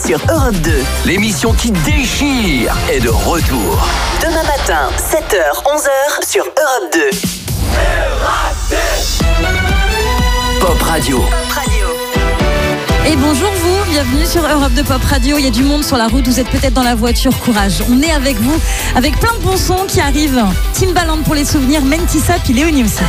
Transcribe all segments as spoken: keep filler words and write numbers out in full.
sur Europe deux. L'émission qui déchire est de retour. Demain matin, sept heures, onze heures sur Europe deux. Pop Radio. Pop Radio. Et bonjour vous, bienvenue sur Europe deux Pop Radio. Il y a du monde sur la route, vous êtes peut-être dans la voiture, courage. On est avec vous, avec plein de bons sons qui arrivent. Timbaland pour les souvenirs, Mentissa, puis Léonie aussi.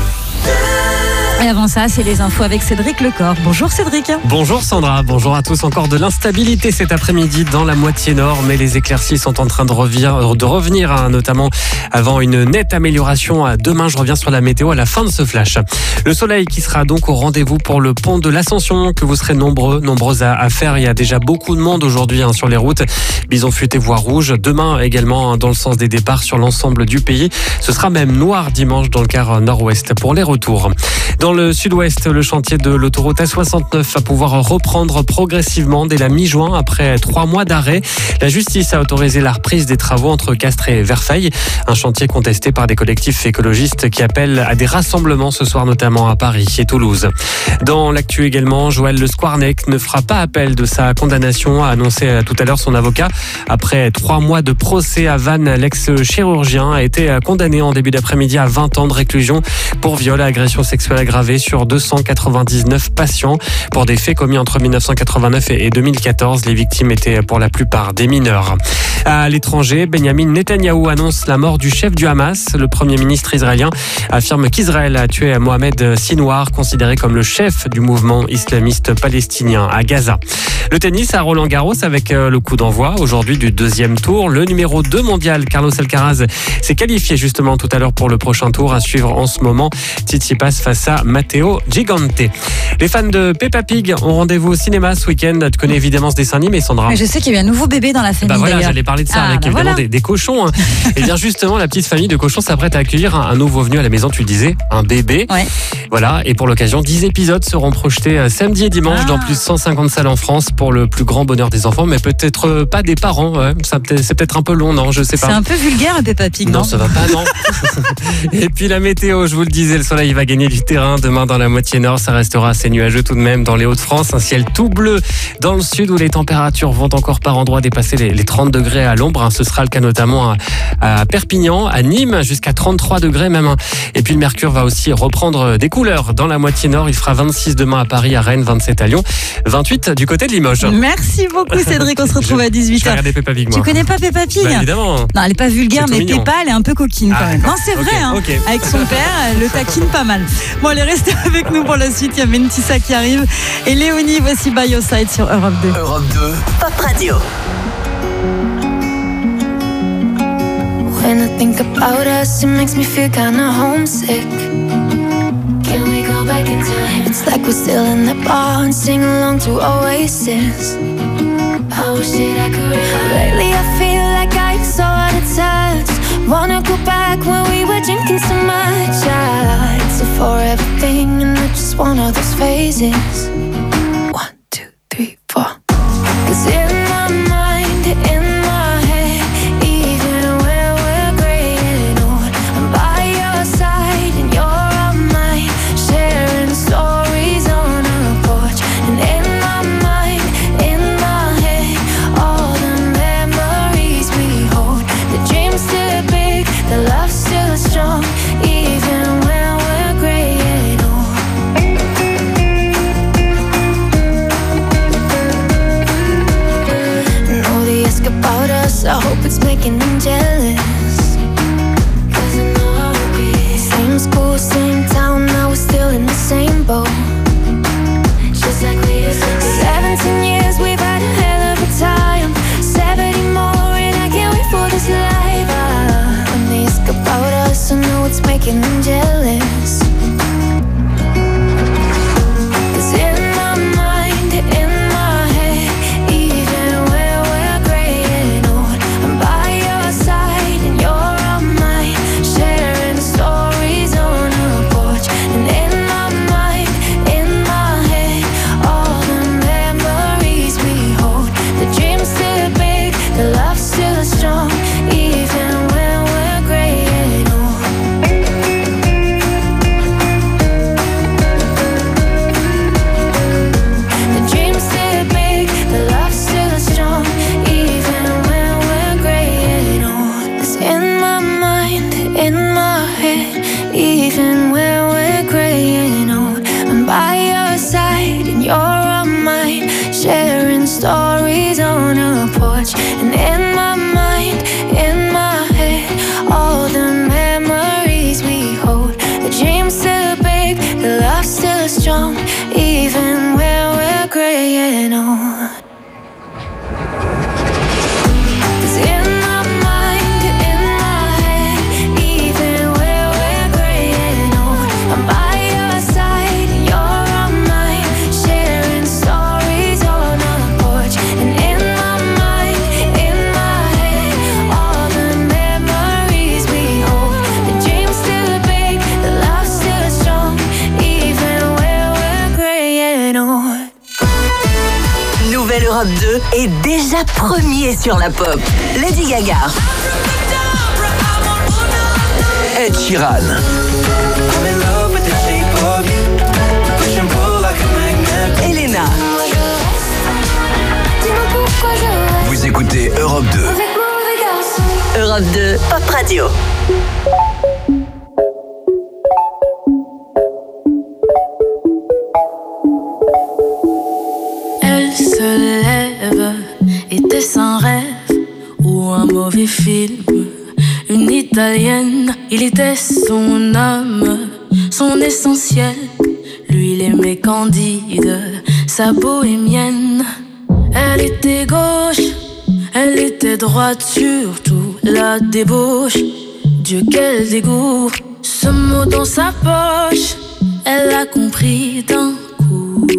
Et avant ça, c'est les infos avec Cédric Lecor. Bonjour Cédric. Bonjour Sandra, bonjour à tous. Encore de l'instabilité cet après-midi dans la moitié nord, mais les éclaircies sont en train de revenir, de revenir hein, notamment avant une nette amélioration. Demain, je reviens sur la météo à la fin de ce flash. Le soleil qui sera donc au rendez-vous pour le pont de l'Ascension, que vous serez nombreux, nombreuses à, à faire. Il y a déjà beaucoup de monde aujourd'hui hein, sur les routes. Bison futé, voie rouge. Demain également hein, dans le sens des départs sur l'ensemble du pays. Ce sera même noir dimanche dans le quart nord-ouest pour les retours. Dans le sud-ouest, le chantier de l'autoroute A soixante-neuf va pouvoir reprendre progressivement dès la mi-juin après trois mois d'arrêt. La justice a autorisé la reprise des travaux entre Castres et Verfeil, un chantier contesté par des collectifs écologistes qui appellent à des rassemblements ce soir notamment à Paris et Toulouse. Dans l'actu également, Joël Le Squarnec ne fera pas appel de sa condamnation, a annoncé tout à l'heure son avocat. Après trois mois de procès à Vannes, l'ex-chirurgien a été condamné en début d'après-midi à vingt ans de réclusion pour viol et agression sexuelle aggravée sur deux cent quatre-vingt-dix-neuf patients pour des faits commis entre dix-neuf cent quatre-vingt-neuf et deux mille quatorze. Les victimes étaient pour la plupart des mineurs. À l'étranger, Benjamin Netanyahou annonce la mort du chef du Hamas. Le premier ministre israélien affirme qu'Israël a tué Mohamed Sinwar, considéré comme le chef du mouvement islamiste palestinien à Gaza. Le tennis à Roland-Garros avec le coup d'envoi aujourd'hui du deuxième tour. Le numéro deux mondial, Carlos Alcaraz, s'est qualifié justement tout à l'heure pour le prochain tour à suivre en ce moment. Tsitsipas face à Matteo Gigante. Les fans de Peppa Pig ont rendez-vous au cinéma ce week-end. Tu connais évidemment ce dessin animé, Sandra. Mais je sais qu'il y a eu un nouveau bébé dans la famille. Bah voilà, d'ailleurs. j'allais parler de ça Ah, avec bah évidemment voilà. des, des cochons. Hein. Et bien justement, la petite famille de cochons s'apprête à accueillir un, un nouveau venu à la maison, tu le disais, un bébé. Ouais. Voilà, et pour l'occasion, dix épisodes seront projetés euh, samedi et dimanche Ah. dans plus de cent cinquante salles en France pour le plus grand bonheur des enfants, mais peut-être euh, pas des parents. Ouais. Ça, peut-être- c'est peut-être un peu long, non, je sais C'est pas. un peu vulgaire Peppa Pig, non, Non, ça va pas, non. Et puis la météo, je vous le disais, le soleil va gagner du terrain. Demain, dans la moitié nord, ça restera assez nuageux tout de même dans les Hauts-de-France. Un ciel tout bleu dans le sud où les températures vont encore par endroits dépasser les, les trente degrés à l'ombre. Hein. Ce sera le cas notamment à, à Perpignan, à Nîmes, jusqu'à trente-trois degrés même. Hein. Et puis le mercure va aussi reprendre des couleurs dans la moitié nord. Il fera vingt-six demain à Paris, à Rennes, vingt-sept à Lyon, vingt-huit du côté de Limoges. Merci beaucoup Cédric, on se retrouve Je- à Je dix-huit vais heures. regarder Peppa Pig, moi. Tu connais pas Peppa Pig? Bah, évidemment. Non, elle est pas vulgaire, C'est tout mais mignon. Peppa, elle est un peu coquine quand Ah, même. Non, d'accord. c'est vrai, Ok, hein. ok. Avec son père, elle le taquine pas mal. Bon, allez, restez avec nous pour la suite. Il y a Mentissa qui arrive. Et Léonie, voici By Your Side sur Europe deux. Europe deux. Pop Radio. When I think about us, it makes me feel kinda homesick. Can we go back in time? It's like we're still in that bar and sing along to Oasis. I wish that I could rewind. Lately I feel like I'm so out of touch. Wanna go back when we were drinking so much. I, it's a forever thing and I just want all those phases. One, two, three, four. 'Cause in my mind, in my head, even when we're graying old, I'm by your side and you're on mine, sharing stories on a porch. And in my mind, in my head, all the memories we hold. The dream's still big, the love's still strong, even when we're graying old. strong, even where we're graying old. Europe deux est déjà premier sur la pop. Lady Gaga, Ed Sheeran, Elena. vous écoutez Europe deux. Europe deux, Pop Radio. Était-ce un rêve ou un mauvais film? Une italienne, il était son âme, son essentiel. Lui, il aimait Candide, sa bohémienne. Elle était gauche, elle était droite, surtout la débauche. Dieu, quel dégoût, ce mot dans sa poche, elle a compris d'un coup.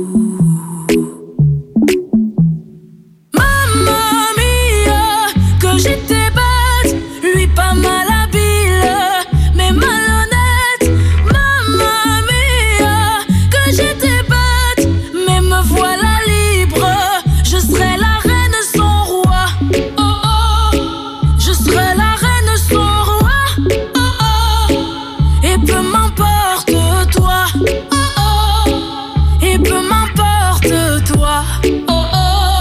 J'étais bête, lui pas mal habile, mais malhonnête. Mamma mia, que j'étais bête, mais me voilà libre. Je serai la reine sans roi. Oh oh, je serai la reine sans roi. Oh oh, et peu m'importe toi. Oh oh, et peu m'importe toi. Oh oh,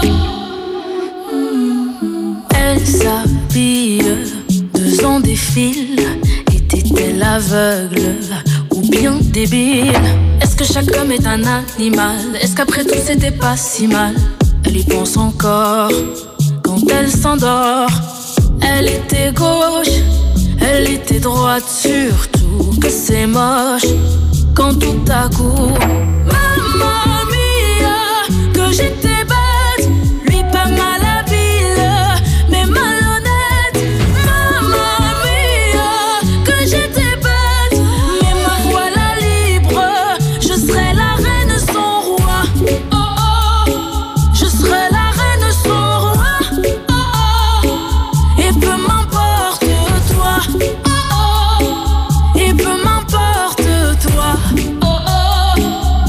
elle s'habille, deux ans défilent. Était-elle aveugle ou bien débile? Est-ce que chaque homme est un animal? Est-ce qu'après tout c'était pas si mal? Elle y pense encore quand elle s'endort. Elle était gauche, elle était droite, surtout que c'est moche quand tout à coup, mamma mia, que j'étais bête, lui pas mal habile, mais malhonnête. Mamma mia, que j'étais bête, mais me voilà libre. Je serai la reine sans roi. Oh oh, je serai la reine sans roi. Oh oh, et peu m'importe toi. Oh oh, et peu m'importe toi. Oh oh.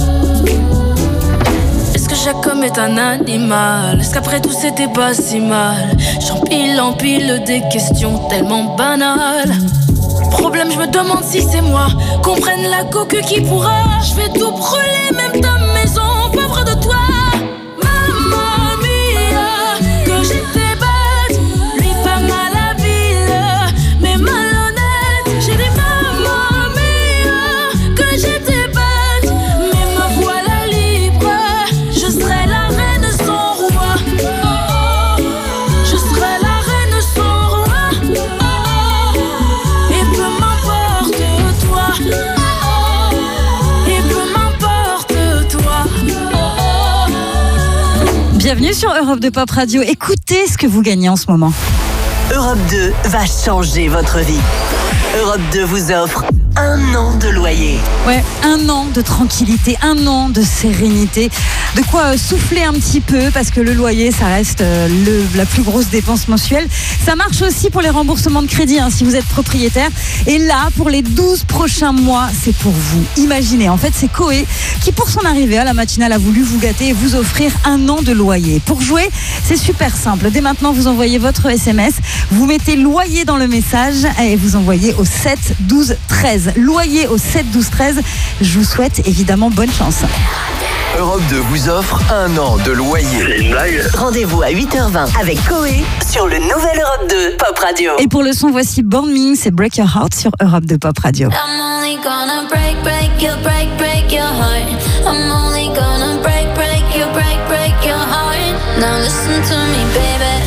Est-ce que chaque homme est un animal? Est-ce qu'après tout c'était pas si mal? J'empile, empile des questions tellement banales. Problème, je me demande si c'est moi. Qu'on prenne la coque qui pourra. Je vais tout brûler, même ta maison, pauvre de toi. Mamma mia, que j'étais bête, lui pas mal habile, mais malhonnête. J'ai dit mamma mia, que j'étais bête, mais me voilà libre. Je serai la reine sans roi. Oh oh, je serai la reine sans roi. Oh oh, et peu m'importe toi. Oh oh, et peu m'importe toi. Oh oh. Bienvenue sur Europe deux Pop Radio. Écoutez ce que vous gagnez en ce moment. Europe deux va changer votre vie. Europe deux vous offre un an de loyer. Ouais, un an de tranquillité, un an de sérénité, de quoi euh, souffler un petit peu parce que le loyer, ça reste euh, le, la plus grosse dépense mensuelle. Ça marche aussi pour les remboursements de crédit hein, si vous êtes propriétaire. Et là, pour les douze prochains mois, c'est pour vous. Imaginez, en fait, c'est Coé qui, pour son arrivée à la matinale, a voulu vous gâter et vous offrir un an de loyer. Pour jouer, c'est super simple. Dès maintenant, vous envoyez votre S M S, vous mettez loyer dans le message et vous envoyez au sept douze treize. Loyer au sept douze treize. Je vous souhaite évidemment bonne chance. Europe deux vous offre un an de loyer. C'est une blague. Rendez-vous à huit heures vingt avec Coé sur le nouvel Europe deux Pop Radio. Et pour le son, voici Born Ming, c'est Break Your Heart sur Europe deux Pop Radio. I'm only gonna break, break your, break, break your heart. I'm only gonna break, break your, break, break your heart. Now listen to me, baby.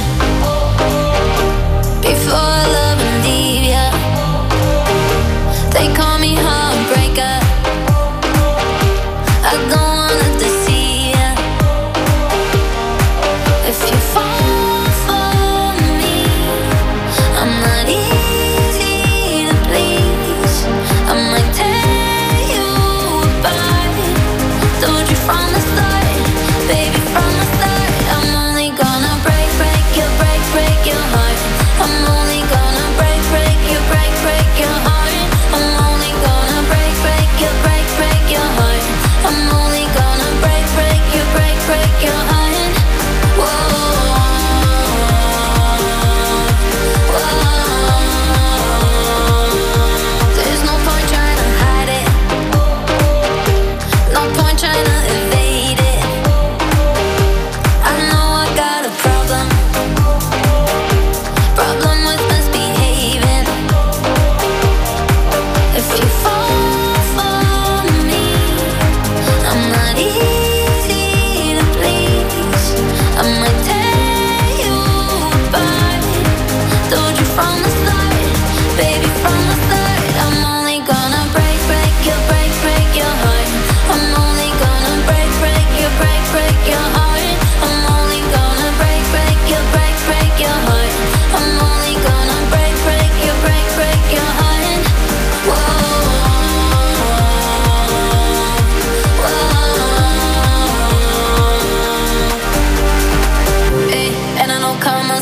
Before I love and leave ya, they call me heartbreaker. I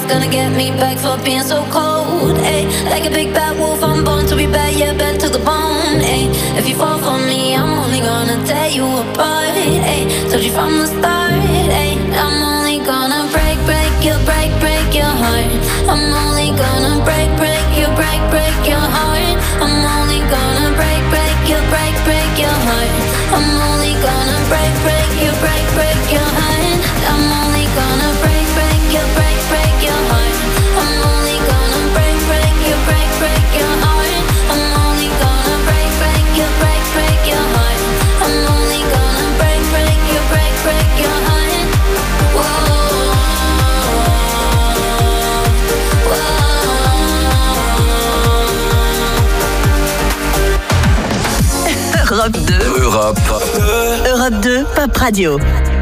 gonna get me back for being so cold, ayy. Like a big bad wolf, I'm born to be bad, yeah, bad to the bone, ayy. If you fall for me, I'm only gonna tear you apart, ayy. Told you from the start, ayy. I'm only gonna break, break you, break, break your heart. I'm only gonna break, break you, break, break your heart. I'm only gonna break, break you, break, break your heart. I'm only gonna break, break you, break, break your heart. I'm only gonna break, break you, break, break your heart. I'm only gonna break, break you, break, break your heart. I'm only gonna break, break you, break, break your heart. I'm only gonna break, break you, break, break your heart. Whoa. Europe deux. Europe. Europe deux, Pop Radio.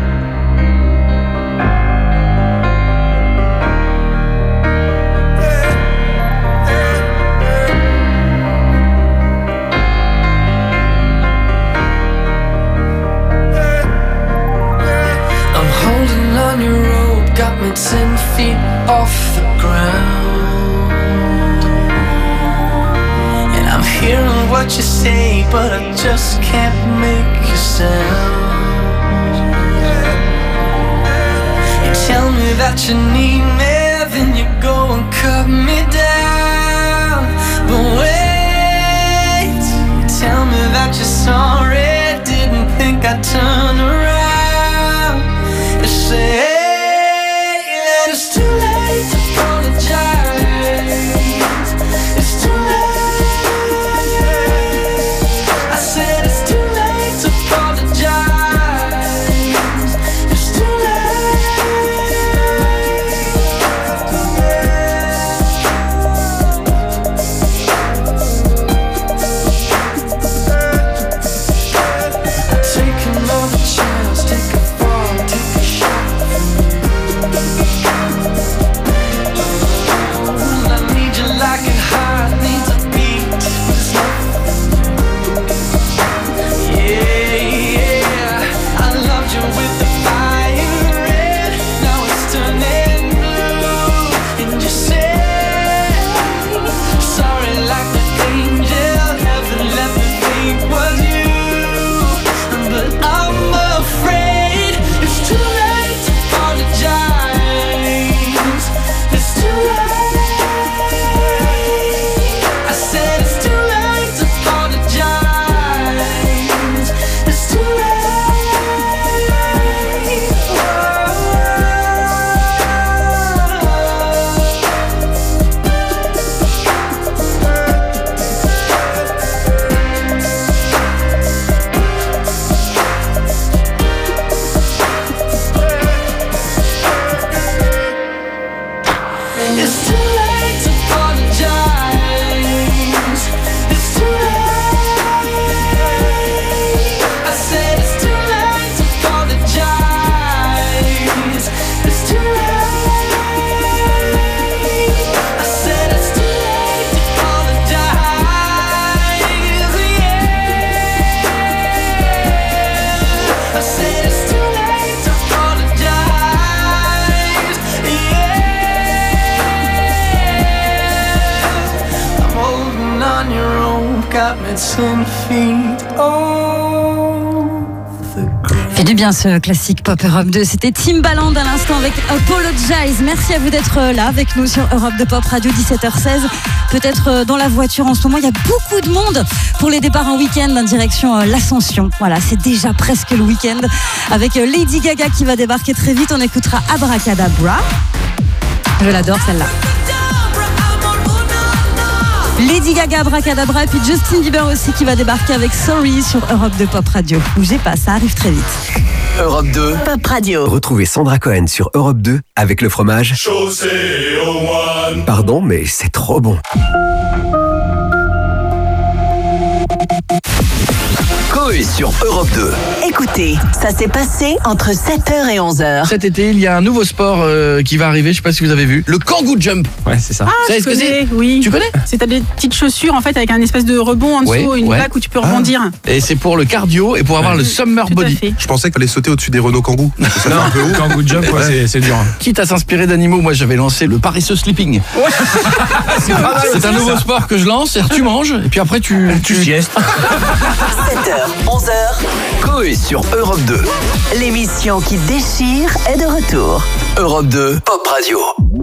I'm holding on your rope, got me ten feet off the ground. And I'm hearing what you say, but I just can't make a sound. You tell me that you need me, then you go and cut me down. But wait, you tell me that you're sorry, didn't think I'd turn around. You say that it's too late to apologize. It's too late. I said it's too late to apologize. It's too late. Take another chance, take a fall, take a shot for me. I need you like a heart needs a beat. There's nothing. Yeah, yeah. I loved you with the fire red. Now it's turning blue. And you say sorry like the angel. Heaven let me think was you. But I'm afraid it's too late to apologize. It's too late. I said it's too late to apologize. It's too late. It's too late to apologize. It's too late. I said it's too late to apologize. It's too late. I said it's too late to apologize. Yeah. I said it's too late to apologize. Yeah. I'm holding on your rope, got me ten feet off the ground. Fait du bien ce classique Pop Europe deux. C'était Timbaland à l'instant avec Apologize. Merci à vous d'être là avec nous sur Europe deux Pop Radio, dix-sept heures seize. Peut-être dans la voiture en ce moment, il y a beaucoup de monde pour les départs en week-end en direction l'Ascension. Voilà, c'est déjà presque le week-end avec Lady Gaga qui va débarquer très vite. On écoutera Abracadabra. Je l'adore celle-là. Lady Gaga, Abracadabra, et puis Justin Bieber aussi qui va débarquer avec Sorry sur Europe deux Pop Radio. Bougez pas, ça arrive très vite. Europe deux. Pop Radio. Retrouvez Sandra Cohen sur Europe deux avec le fromage. Chaussée au moine. Pardon, mais c'est trop bon. Coé sur Europe deux. Écoutez, ça s'est passé entre sept heures et onze heures. Cet été, il y a un nouveau sport euh, qui va arriver, je sais pas si vous avez vu, le kangoo jump. Ouais, c'est ça. Ah, Vous savez je ce que connais, c'est oui. Tu connais? C'est t'as des petites chaussures en fait avec un espèce de rebond en dessous, Ouais, une ouais. plaque où tu peux rebondir. Et c'est pour le cardio et pour avoir le summer Tout à body. fait. Je pensais qu'il fallait sauter au-dessus des Renault Kangoo. Ça fait un peu haut. Kangoo jump, ouais, c'est- c'est dur. Quitte à s'inspirer d'animaux, moi j'avais lancé le paresseux sleeping. C'est un nouveau sport que je lance, c'est-à-dire tu manges et puis après tu, tu siestes. sept heures, onze heures, Coé sur Europe deux. l'émission qui déchire est de retour. Europe deux, Pop Radio.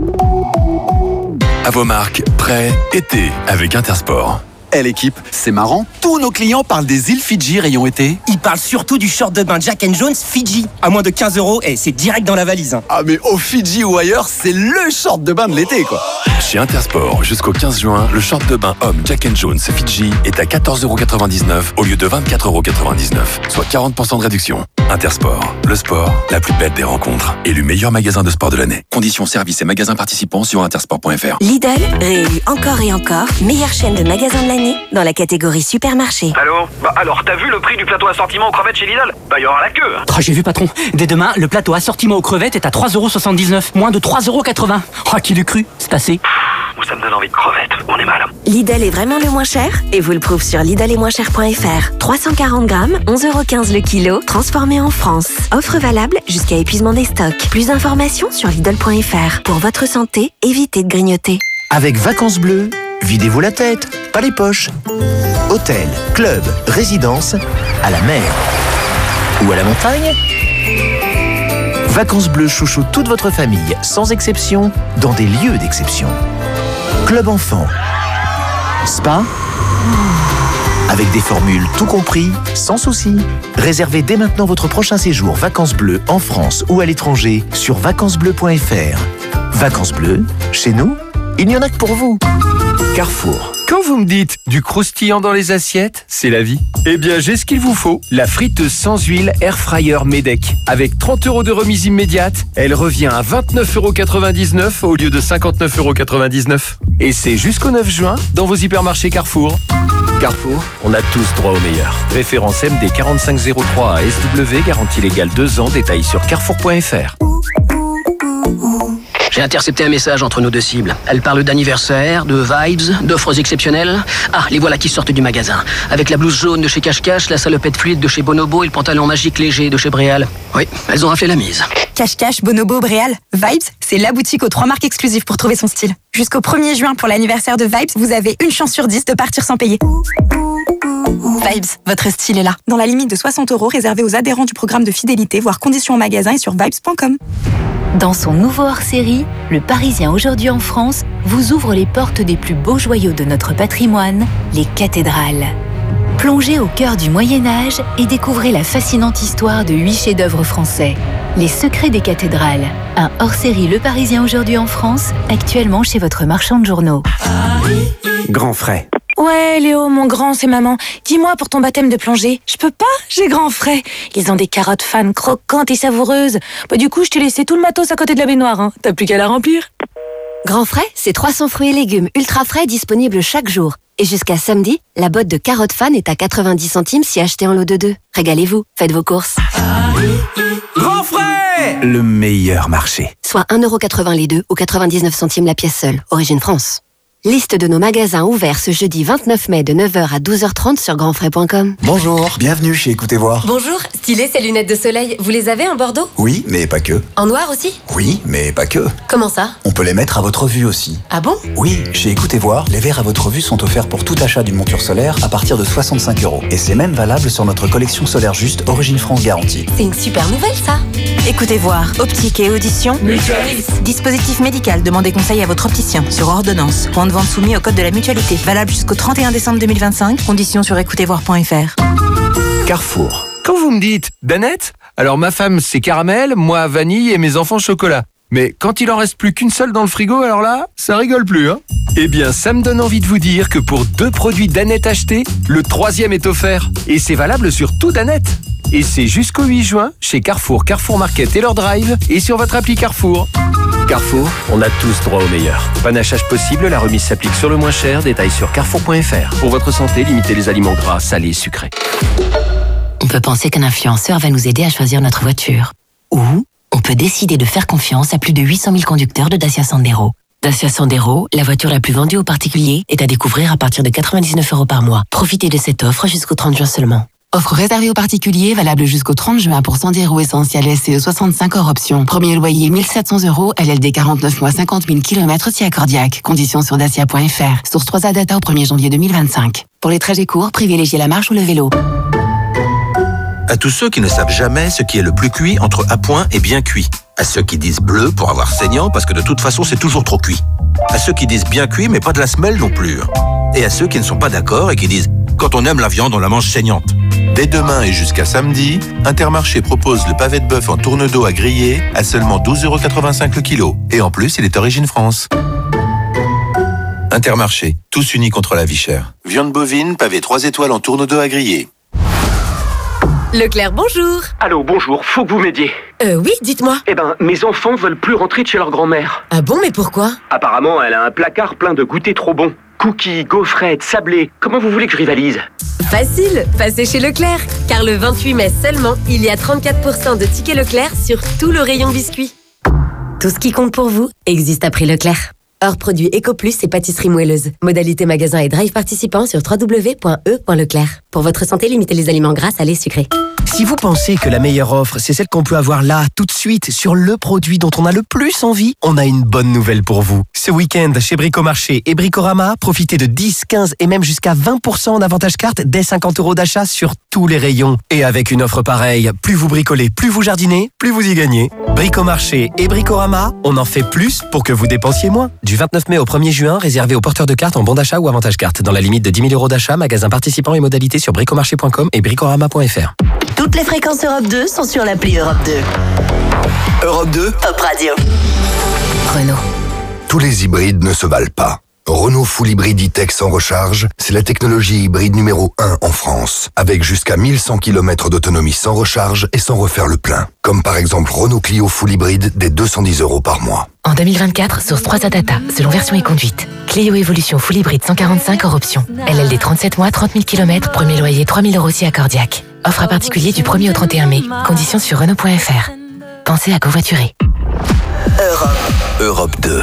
À vos marques, prêt, été, avec Intersport. Eh l'équipe, c'est marrant, tous nos clients parlent des îles Fidji rayon été. Ils parlent surtout du short de bain Jack and Jones Fidji, à moins de quinze euros et c'est direct dans la valise. Hein. Ah mais au Fidji ou ailleurs, c'est le short de bain de l'été quoi. Chez Intersport, jusqu'au quinze juin, le short de bain homme Jack and Jones Fidji est à quatorze euros quatre-vingt-dix-neuf au lieu de vingt-quatre euros quatre-vingt-dix-neuf, soit quarante pour cent de réduction. Intersport, le sport, la plus belle des rencontres. Élu meilleur magasin de sport de l'année. Conditions, services et magasins participants sur intersport point f r. Lidl, réélu encore et encore, meilleure chaîne de magasins de l'année dans la catégorie supermarché. Allô? Bah alors, t'as vu le prix du plateau assortiment aux crevettes chez Lidl? Bah y aura la queue. Oh, j'ai vu patron, dès demain, le plateau assortiment aux crevettes est à trois euros soixante-dix-neuf, moins de trois euros quatre-vingts. Oh, qui l'eût cru? C'est assez. Ça me donne envie de crevettes, on est mal. Lidl est vraiment le moins cher et vous le prouve sur lidl et moins cher point f r. trois cent quarante grammes, onze euros quinze le kilo, transformé en France. Offre valable jusqu'à épuisement des stocks. Plus d'informations sur lidl point f r. Pour votre santé, évitez de grignoter. Avec Vacances Bleues, videz-vous la tête, pas les poches. Hôtel, club, résidence, à la mer ou à la montagne. Vacances Bleues chouchoute toute votre famille, sans exception, dans des lieux d'exception. Club enfant, spa, avec des formules tout compris, sans souci. Réservez dès maintenant votre prochain séjour Vacances Bleues en France ou à l'étranger sur vacances bleues point f r. Vacances Bleues, chez nous, il n'y en a que pour vous. Carrefour. Quand vous me dites du croustillant dans les assiettes, c'est la vie. Eh bien, j'ai ce qu'il vous faut. La friteuse sans huile Air Fryer Medec. Avec trente euros de remise immédiate, elle revient à vingt-neuf euros quatre-vingt-dix-neuf au lieu de cinquante-neuf euros quatre-vingt-dix-neuf. Et c'est jusqu'au neuf juin dans vos hypermarchés Carrefour. Carrefour, on a tous droit au meilleur. Référence M D quarante-cinq zéro trois à S W, garantie légale deux ans, détail sur carrefour point f r. J'ai intercepté un message entre nos deux cibles. Elles parlent d'anniversaire, de vibes, d'offres exceptionnelles. Ah, les voilà qui sortent du magasin. Avec la blouse jaune de chez Cache-Cache, la salopette fluide de chez Bonobo et le pantalon magique léger de chez Bréal. Oui, elles ont raflé la mise. Cache-Cache, Bonobo, Bréal, Vibes, c'est la boutique aux trois marques exclusives pour trouver son style. Jusqu'au premier juin pour l'anniversaire de Vibes, vous avez une chance sur dix de partir sans payer. Vibes, votre style est là. Dans la limite de soixante euros réservée aux adhérents du programme de fidélité, voire conditions en magasin et sur vibes point com. Dans son nouveau hors-série, Le Parisien aujourd'hui en France vous ouvre les portes des plus beaux joyaux de notre patrimoine, les cathédrales. Plongez au cœur du Moyen-Âge et découvrez la fascinante histoire de huit chefs-d'œuvre français. Les secrets des cathédrales, un hors-série Le Parisien aujourd'hui en France, actuellement chez votre marchand de journaux. Grand frais. Ouais, Léo, mon grand, c'est maman. Dis-moi pour ton baptême de plongée. Je peux pas, j'ai grand frais. Ils ont des carottes fan croquantes et savoureuses. Bah, du coup, je t'ai laissé tout le matos à côté de la baignoire, hein. T'as plus qu'à la remplir. Grand frais, c'est trois cents fruits et légumes ultra frais disponibles chaque jour. Et jusqu'à samedi, la botte de carottes fan est à quatre-vingt-dix centimes si achetée en lot de deux. Régalez-vous, faites vos courses. Grand frais, le meilleur marché. Soit un euro quatre-vingts les deux ou quatre-vingt-dix-neuf centimes la pièce seule. Origine France. Liste de nos magasins ouverts ce jeudi vingt-neuf mai de neuf heures à douze heures trente sur grand frais point com. Bonjour, bienvenue chez Écoutez Voir. Bonjour, stylé ces lunettes de soleil. Vous les avez en Bordeaux? Oui, mais pas que. En noir aussi? Oui, mais pas que. Comment ça? On peut les mettre à votre vue aussi. Ah bon? Oui, chez Écoutez Voir, les verres à votre vue sont offerts pour tout achat d'une monture solaire à partir de soixante-cinq euros. Et c'est même valable sur notre collection solaire juste Origine France garantie. C'est une super nouvelle ça. Écoutez voir, optique et audition. Mutualiste. Dispositif médical, demandez conseil à votre opticien sur ordonnance. Point de vente soumis au code de la mutualité. Valable jusqu'au trente et un décembre deux mille vingt-cinq. Conditions sur écoutez voir point f r. Carrefour. Quand vous me dites Danette, alors ma femme c'est caramel, moi vanille et mes enfants chocolat. Mais quand il en reste plus qu'une seule dans le frigo, alors là, ça rigole plus, hein. Eh bien, ça me donne envie de vous dire que pour deux produits Danette achetés, le troisième est offert. Et c'est valable sur tout Danette. Et c'est jusqu'au huit juin chez Carrefour, Carrefour Market et leur drive et sur votre appli Carrefour. Carrefour, on a tous droit au meilleur. Panachage possible, la remise s'applique sur le moins cher, détail sur carrefour point f r. Pour votre santé, limitez les aliments gras, salés et sucrés. on peut penser qu'un influenceur va nous aider à choisir notre voiture. Ou on peut décider de faire confiance à plus de huit cent mille conducteurs de Dacia Sandero. Dacia Sandero, la voiture la plus vendue aux particuliers, est à découvrir à partir de quatre-vingt-dix-neuf euros par mois. Profitez de cette offre jusqu'au trente juin seulement. Offre réservée aux particuliers, valable jusqu'au trente juin pour Sandero Essentiel S C E soixante-cinq hors option. Premier loyer mille sept cents euros, L L D quarante-neuf mois cinquante mille kilomètres si accordiaque. Conditions sur dacia point f r. Source trois A Data au premier janvier deux mille vingt-cinq. Pour les trajets courts, privilégiez la marche ou le vélo. À tous ceux qui ne savent jamais ce qui est le plus cuit entre à point et bien cuit. À ceux qui disent bleu pour avoir saignant parce que de toute façon c'est toujours trop cuit. À ceux qui disent bien cuit mais pas de la semelle non plus. Et à ceux qui ne sont pas d'accord et qui disent quand on aime la viande on la mange saignante. Dès demain et jusqu'à samedi, Intermarché propose le pavé de bœuf en tourne d'eau à griller à seulement douze euros quatre-vingt-cinq le kilo. Et en plus, il est origine France. Intermarché, tous unis contre la vie chère. Viande bovine, pavé trois étoiles en tourne d'eau à griller. Leclerc, bonjour. Allô, bonjour, faut que vous m'aidiez. Euh, oui, dites-moi. Eh ben, mes enfants veulent plus rentrer de chez leur grand-mère. Ah bon, mais pourquoi? Apparemment, elle a un placard plein de goûters trop bons. Cookies, gaufrettes, sablés. Comment vous voulez que je rivalise? Facile, passez chez Leclerc. Car le vingt-huit mai seulement, il y a trente-quatre pour cent de tickets Leclerc sur tout le rayon biscuits. Tout ce qui compte pour vous existe à prix Leclerc. Hors produits Ecoplus et pâtisserie moelleuse. Modalité magasin et drive participant sur w w w point e point leclerc. Pour votre santé, limitez les aliments gras, salés, sucrés. Si vous pensez que la meilleure offre, c'est celle qu'on peut avoir là, tout de suite, sur le produit dont on a le plus envie, on a une bonne nouvelle pour vous. Ce week-end, chez Bricomarché et Bricorama, profitez de dix, quinze et même jusqu'à vingt pour cent en avantage carte dès cinquante euros d'achat sur tous les rayons. Et avec une offre pareille, plus vous bricolez, plus vous jardinez, plus vous y gagnez. Bricomarché et Bricorama, on en fait plus pour que vous dépensiez moins. Du vingt-neuf mai au premier juin, réservé aux porteurs de cartes en bon d'achat ou avantage carte. Dans la limite de dix mille euros d'achat, magasin participant et modalités sur bricomarché point com et bricorama point f r. Toutes les fréquences Europe deux sont sur l'appli Europe deux. Europe deux, Top Radio. Renault. Tous les hybrides ne se valent pas. Renault Full Hybrid E-Tech sans recharge, c'est la technologie hybride numéro un en France, avec jusqu'à mille cent kilomètres d'autonomie sans recharge et sans refaire le plein. Comme par exemple Renault Clio Full Hybrid dès deux cent dix euros par mois. En deux mille vingt-quatre, source trois A Data, selon version et conduite. Clio Evolution Full Hybrid cent quarante-cinq hors option. L L D trente-sept mois, trente mille kilomètres, premier loyer trois mille euros si accordiaque. Offre à particulier du premier au trente et un mai. Conditions sur Renault point f r. Pensez à covoiturer. Europe. Europe deux.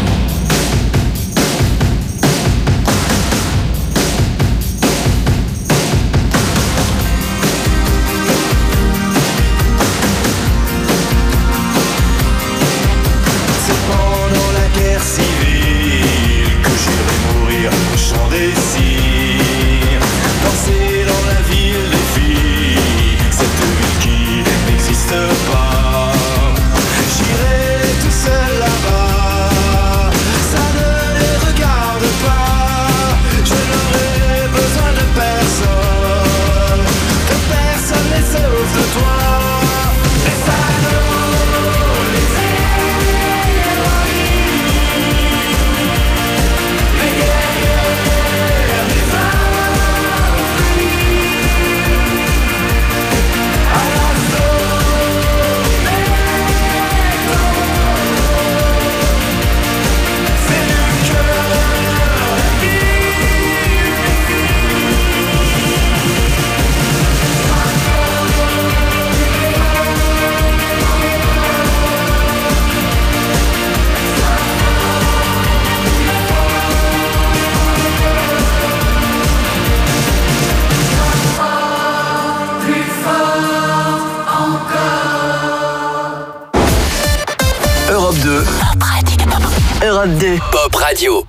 Europe deux. Pop Radio.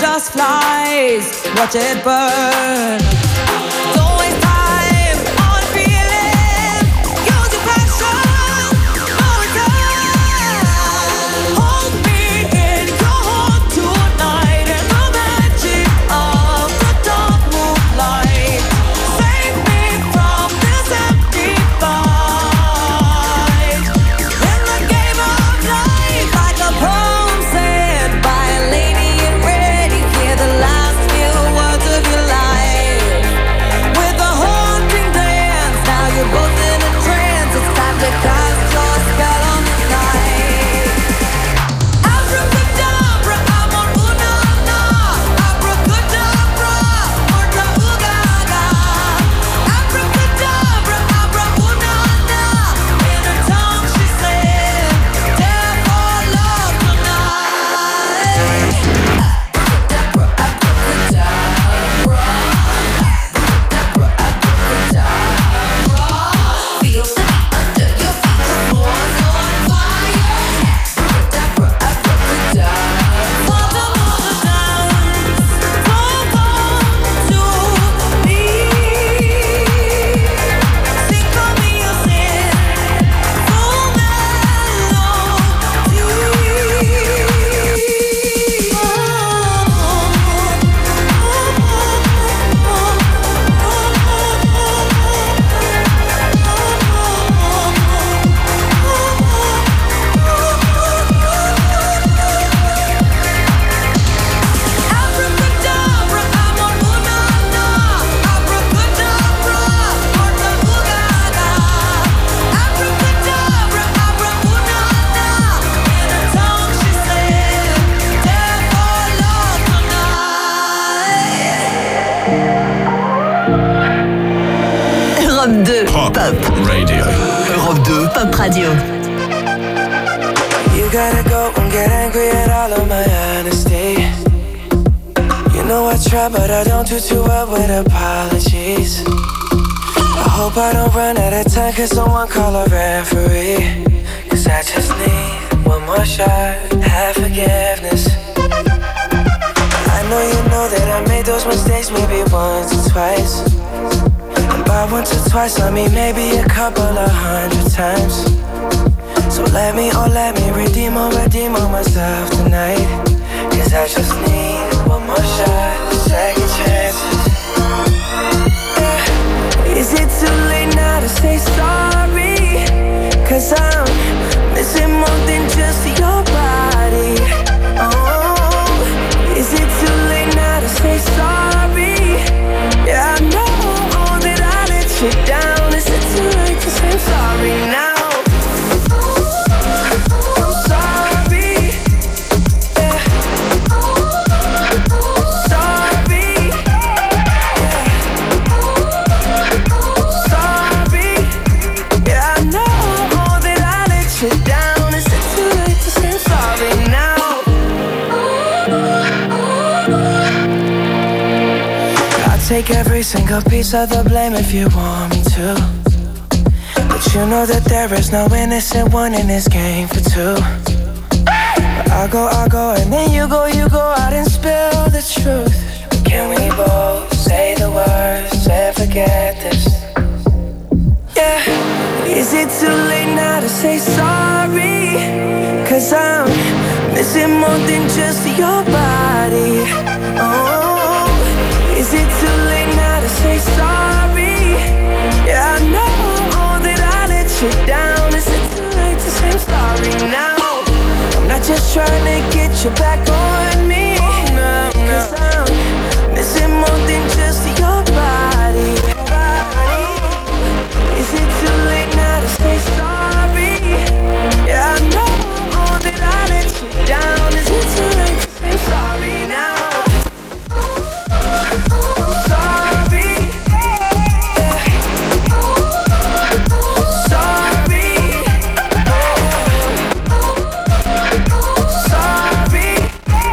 dust flies, watch it burn. Don't waste time on feeling, use your passion, no return. Hold me in your heart tonight in the magic of the dark moonlight. Save me from this empty fight. In the game of life, like a poem said by a lady in red, you hear the last few words of your life. With a haunting dance, now you're both in a trance. It's time to cast your spell on the night. Abracadabra, amor, una, na. Abracadabra, orta, ugaga. Abracadabra, abra, una, na. In her tongue she said, dare for love tonight. Feel the beat under your feet, the floor's on fire. Father of the dance, come to me. Sing for me your sin, full Abracadabra, amor, una, na. Abracadabra, orta, ugaga. Abracadabra, abra, una, na. In her tongue she said, dare for love tonight. Europe deux Pop, Radio. Europe deux Pop Radio. You gotta go and get angry at all of my honesty. You know I try, but I don't do too well with apologies. I hope I don't run out of time, cause someone call a referee. Cause I just need one more shot, have forgiveness. I know you know that I made those mistakes maybe once or twice. And by once or twice I mean maybe a couple of hundred times. So let me, oh let me redeem or redeem on myself tonight. Cause I just need one more shot, second chances. Yeah. Is it too late now to say sorry? Cause I'm missing more than just your body. Oh, is it too late now to say sorry? Yeah, I know that I let you down. Is it too late to say sorry now? I'm sorry. Yeah. Sorry. Yeah. Sorry. Yeah, I know that I let you down. Is it too late to say sorry now? I'll take every single piece of the blame if you want me to. But you know that there is no innocent one in this game for two. But I go, I go, and then you go, you go out and spill the truth. Can we both say the words and forget this? Yeah. Is it too late now to say sorry? Cause I'm missing more than just your body. Oh, is it too late now to say sorry? Yeah, I know that I let you down. Is it too late to say sorry now? I'm not just trying to get you back on me. No, no. Cause I'm missing more than just your body. Is it too late now to say sorry? Yeah, I know that I let you down. Is it too late to say sorry now? Sorry. Yeah. Sorry. Sorry.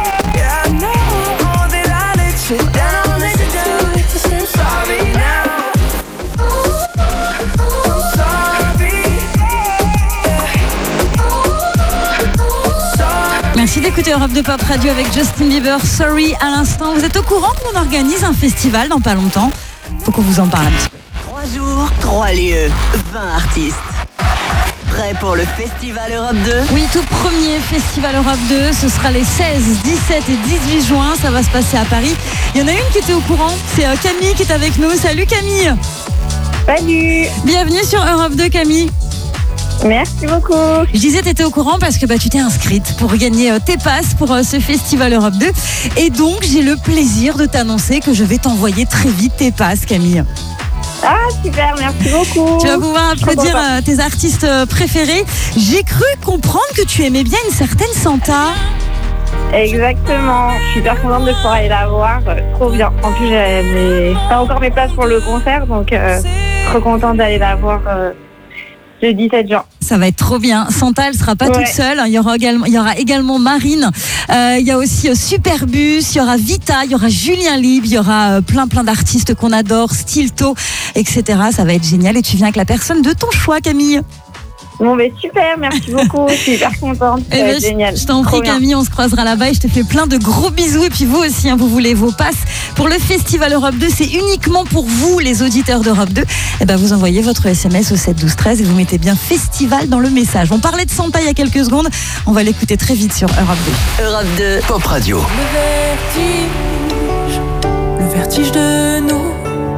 écoutez Europe deux Pop Radio avec Justin Bieber, Sorry à l'instant. Vous êtes au courant qu'on organise un festival dans pas longtemps? Faut qu'on vous en parle un petit peu. Trois jours, trois lieux, vingt artistes. Prêt pour le Festival Europe deux? Oui, tout premier Festival Europe deux, ce sera les seize, dix-sept et dix-huit juin, ça va se passer à Paris. Il y en a une qui était au courant, c'est Camille qui est avec nous. Salut Camille. Salut. Bienvenue sur Europe deux Camille. Merci beaucoup. Je disais tu étais au courant parce que bah, tu t'es inscrite pour gagner euh, tes passes pour euh, ce Festival Europe deux. Et donc j'ai le plaisir de t'annoncer que je vais t'envoyer très vite tes passes Camille. Ah super, merci beaucoup. Tu vas pouvoir applaudir euh, tes artistes euh, préférés. J'ai cru comprendre que tu aimais bien une certaine Santa. Exactement, je suis super contente de pouvoir aller la voir, euh, trop bien. En plus j'ai, j'ai pas encore mes places pour le concert, donc euh, trop contente d'aller la voir euh, le dix-sept juin. Ça va être trop bien. Santa, elle sera pas Ouais. toute seule. Il y aura également, il y aura également Marine. Euh, il y a aussi euh, Superbus. Il y aura Vita. Il y aura Julien Lib. Il y aura euh, plein plein d'artistes qu'on adore, Stilto, et cetera. Ça va être génial. Et tu viens avec la personne de ton choix, Camille. Bon ben super, merci beaucoup, je suis hyper contente, Eh ça va ben, être je- génial. Je t'en Trop prie bien. Camille, on se croisera là-bas et je te fais plein de gros bisous. Et puis vous aussi, hein, vous voulez vos passes pour le Festival Europe deux, c'est uniquement pour vous les auditeurs d'Europe deux. Et ben vous envoyez votre S M S au sept douze treize et vous mettez bien Festival dans le message. On parlait de Santa il y a quelques secondes, on va l'écouter très vite sur Europe deux. Europe deux Pop Radio. Le vertige, le vertige de nous.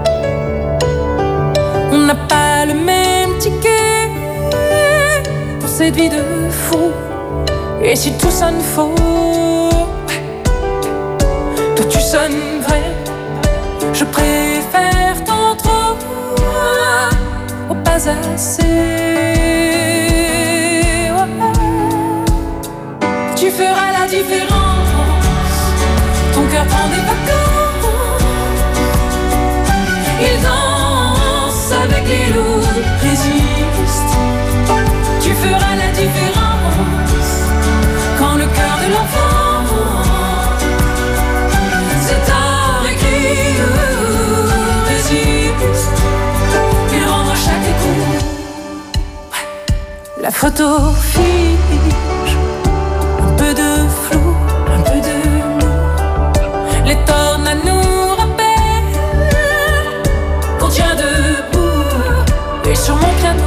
On n'a pas le même ticket pour cette vie de fou. Et si tout sonne faux, toi tu sonnes vrai. Je préfère tant trop au pas assez. Tu feras la différence. Ton cœur prend des vacances. Il danse avec les loups, résiste. Tu feras la différence. Quand le cœur de l'enfant c'est à écrit, résiste. Il rend à chaque coup. La photo fige. Un peu de flou, un peu de nous. Les tornades nous rappellent qu'on tient debout. Et sur mon piano,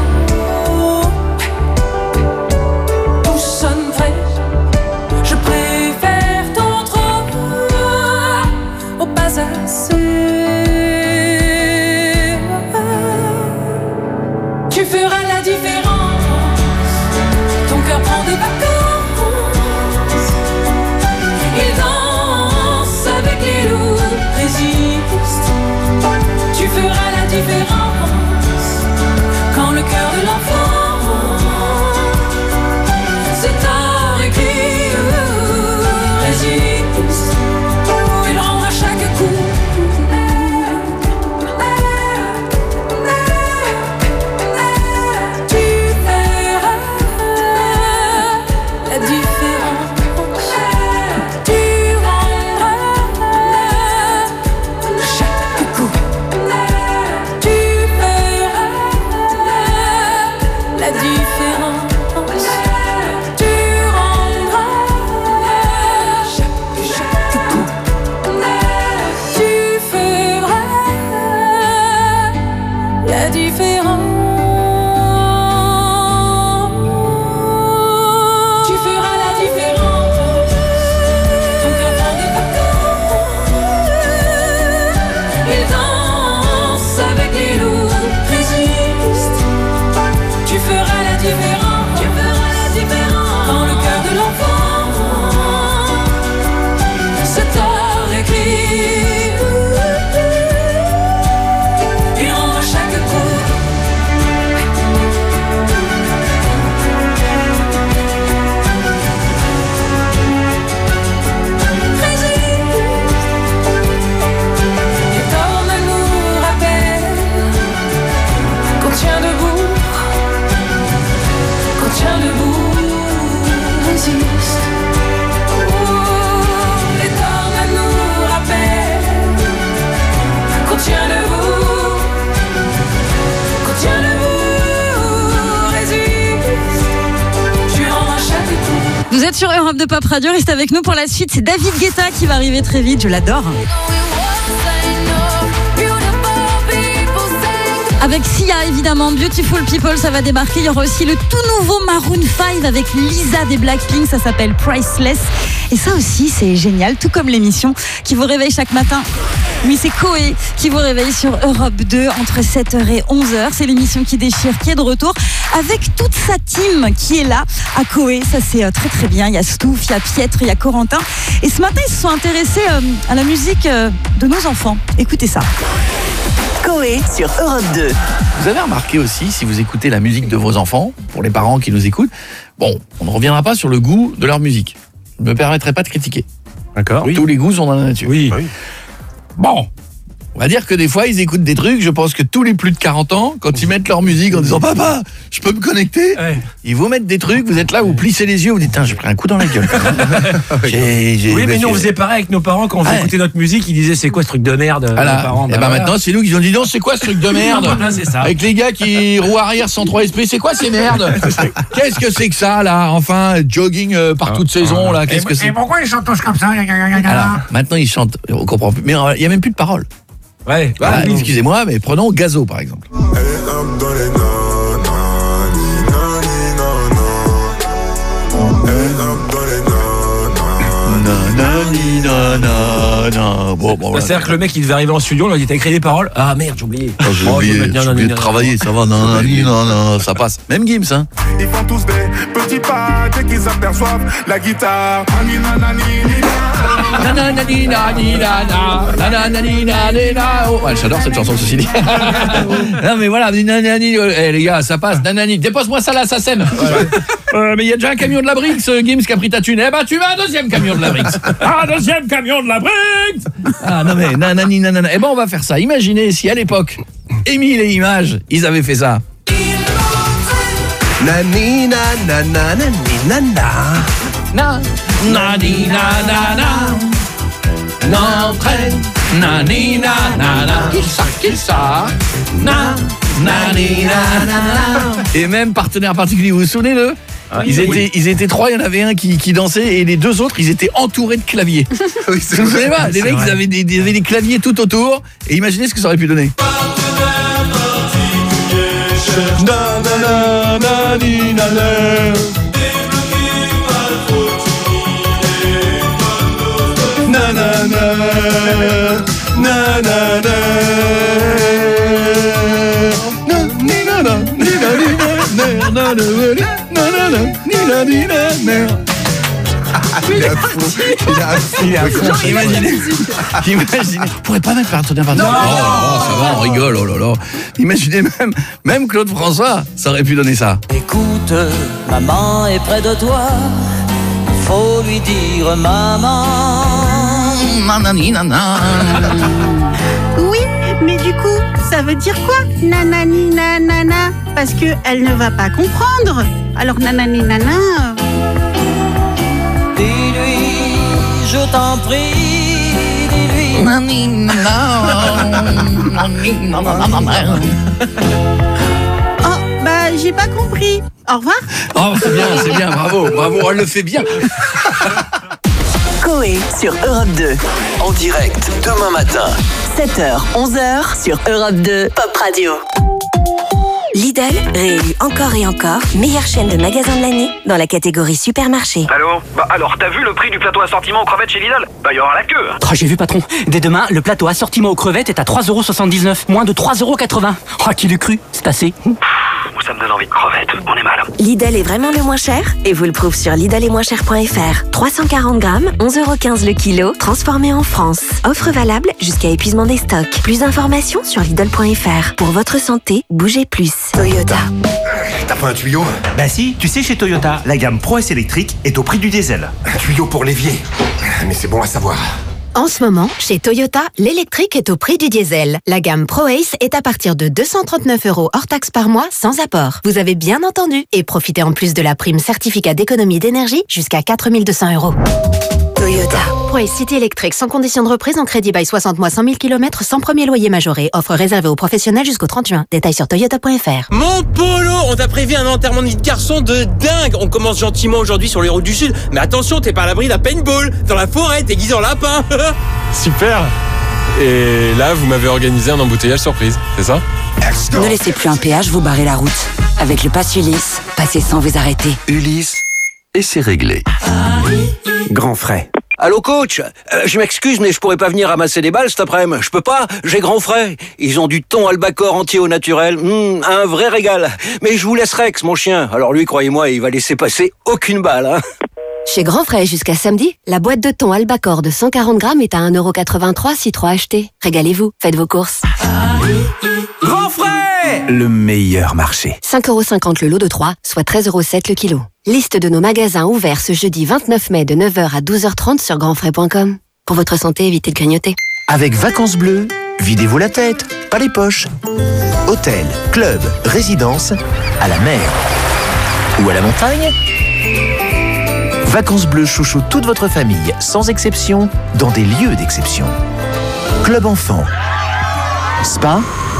tout sonne vrai. Je préfère tant trop au pas assez. Tu feras la différence. Ton cœur prend des vacances. Il danse avec les loups, résiste. Tu feras la différence. Quand le cœur de l'enfant c'est à écrire, résiste. Il rend à chaque coup. êtes sur Europe de Pop Radio, restez avec nous pour la suite. C'est David Guetta qui va arriver très vite, je l'adore. Avec Sia évidemment, Beautiful People, ça va débarquer. Il y aura aussi le tout nouveau Maroon cinq avec Lisa des Blackpink, ça s'appelle Priceless. Et ça aussi c'est génial, tout comme l'émission qui vous réveille chaque matin. Oui, c'est Coé qui vous réveille sur Europe deux entre sept heures et onze heures. C'est l'émission qui déchire, qui est de retour avec toute sa team qui est là à Coé. Ça c'est très très bien, il y a Stouff, il y a Pietre, il y a Corentin. Et ce matin ils se sont intéressés à la musique de nos enfants. Écoutez ça. Coé sur Europe deux. Vous avez remarqué aussi, si vous écoutez la musique de vos enfants, pour les parents qui nous écoutent, bon, on ne reviendra pas sur le goût de leur musique. Je ne me permettrai pas de critiquer. D'accord. Oui. Tous les goûts sont dans la nature. Oui. oui. Bon, on va dire que des fois, ils écoutent des trucs, je pense que tous les plus de quarante ans, quand ils mettent leur musique en disant « Papa, je peux me connecter ouais. ?» Ils vous mettent des trucs, vous êtes là, vous plissez les yeux, vous dites « J'ai pris un coup dans la gueule. » j'ai, j'ai, Oui, mais nous, on j'ai... faisait pareil avec nos parents quand on ouais. écoutait notre musique, ils disaient « C'est quoi ce truc de merde ?» Voilà. Nos parents, Et bah, bah voilà. Maintenant, c'est nous qui ont dit « Non, c'est quoi ce truc de merde ?» Là, c'est ça. Avec les gars qui roue arrière sans trois S P, c'est quoi ces merdes? Qu'est-ce que c'est que ça, là? Enfin, jogging euh, par toute saison, là, qu'est-ce et, que c'est? Et pourquoi ils chantent tous comme ça? Alors, maintenant, ils chantent, on comprend plus, mais il n'y a même plus de paroles. Ouais, voilà, excusez-moi, mais prenons Gazo par exemple. Bon, bon, c'est-à-dire que le mec il devait arriver en studio, on lui dit t'as écrit des paroles. Ah merde, j'ai oublié. Oh, j'ai oh, oublié, j'ai oublié, oublié de travailler, ça va, non, non, non, non, ça passe. Même Gims, hein. Ils font tous des petits pas dès qu'ils aperçoivent la guitare. Ouais, j'adore cette chanson, ceci dit. Non mais voilà, nanani, eh, les gars, ça passe, nanani, dépose-moi ça là, ça sème. Euh, mais il y a déjà un camion de la Brix, Gims, qui a pris ta thune. Eh ben tu vas un deuxième camion de la Brix. Ah, deuxième camion de la Brix. Ah non mais nanani, nanana. Eh ben on va faire ça. Imaginez si à l'époque, Émile et Images, ils avaient fait ça. Nani na na na na na na na ni na na na n'entraîne nani na na na qui ça qui ça na nani na na na. Et même partenaire particulier, vous vous souvenez le ah, ils, oui. étaient, ils étaient trois, il y en avait un qui, qui dansait et les deux autres, ils étaient entourés de claviers. Oui, vous savez pas, les mecs, ils avaient, des, ils avaient des claviers tout autour et imaginez ce que ça aurait pu donner. Il est à fond, il est à fond, il est à fond. Imaginez, imaginez, on pourrait pas mettre partenaire particulier. Oh, oh, ça va, on rigole, oh là là. Imaginez même, même Claude François, ça aurait pu donner ça. Écoute, maman est près de toi, faut lui dire maman. Nanani, nana. Oui, mais du coup, ça veut dire quoi, nanani, nanana? Parce que elle ne va pas comprendre. Alors nanani, nana. Dis-lui, je t'en prie, dis-lui. Nanani, nana. Oh, bah j'ai pas compris. Au revoir. Oh, c'est bien, c'est bien, bravo, bravo, elle le fait bien. Coé sur Europe deux. En direct, demain matin. sept heures, onze heures sur Europe deux Pop Radio. Lidl, réélu encore et encore, meilleure chaîne de magasins de l'année dans la catégorie supermarché. Allô? Bah alors, t'as vu le prix du plateau assortiment aux crevettes chez Lidl? Bah il y aura la queue. Oh, j'ai vu patron, dès demain, le plateau assortiment aux crevettes est à trois euros soixante-dix-neuf, moins de trois euros quatre-vingts. Oh, qui l'eût cru? C'est assez. Ça me donne envie de crevettes, on est mal. Lidl est vraiment le moins cher et vous le prouve sur Lidl et moins cher point f r. trois cent quarante grammes, onze euros quinze le kilo, transformé en France. Offre valable jusqu'à épuisement des stocks. Plus d'informations sur Lidl point f r. Pour votre santé, bougez plus. Toyota. T'as pas un tuyau? Bah si, tu sais chez Toyota, la gamme Pro S électrique est au prix du diesel. Un tuyau pour l'évier. Mais c'est bon à savoir. En ce moment, chez Toyota, l'électrique est au prix du diesel. La gamme ProAce est à partir de deux cent trente-neuf euros hors taxe par mois, sans apport. Vous avez bien entendu. Et profitez en plus de la prime certificat d'économie d'énergie jusqu'à quatre mille deux cents euros. Toyota. ProAce City électrique sans condition de reprise en crédit by soixante mois, cent mille kilomètres sans premier loyer majoré. Offre réservée aux professionnels jusqu'au trente juin. Détails sur toyota point f r. Mon Polo, on t'a prévu un enterrement de vie de garçon de dingue. On commence gentiment aujourd'hui sur les routes du Sud. Mais attention, t'es pas à l'abri d'un paintball. Dans la forêt, déguisé en lapin. Super. Et là, vous m'avez organisé un embouteillage surprise, c'est ça? Ne laissez plus un péage vous barrer la route. Avec le pass Ulysse, passez sans vous arrêter. Ulysse, et c'est réglé. Grand frais. Allô coach, euh, je m'excuse mais je pourrais pas venir ramasser des balles cet après-midi. Je peux pas, j'ai grand frais. Ils ont du thon albacore entier au naturel, mmh, un vrai régal. Mais je vous laisse Rex, mon chien. Alors lui, croyez-moi, il va laisser passer aucune balle. Hein. Chez Grand Frais jusqu'à samedi, la boîte de thon albacore de cent quarante grammes est à un euro quatre-vingt-trois si trois achetés. Régalez-vous, faites vos courses. Grand frais, le meilleur marché. cinq euros cinquante le lot de trois, soit treize euros sept le kilo. Liste de nos magasins ouverts ce jeudi vingt-neuf mai de neuf heures à douze heures trente sur grand frais point com. Pour votre santé, évitez de grignoter. Avec Vacances Bleues, videz-vous la tête, pas les poches. Hôtel, club, résidence, à la mer ou à la montagne. Vacances Bleues chouchoute toute votre famille, sans exception, dans des lieux d'exception. Club enfant, spa,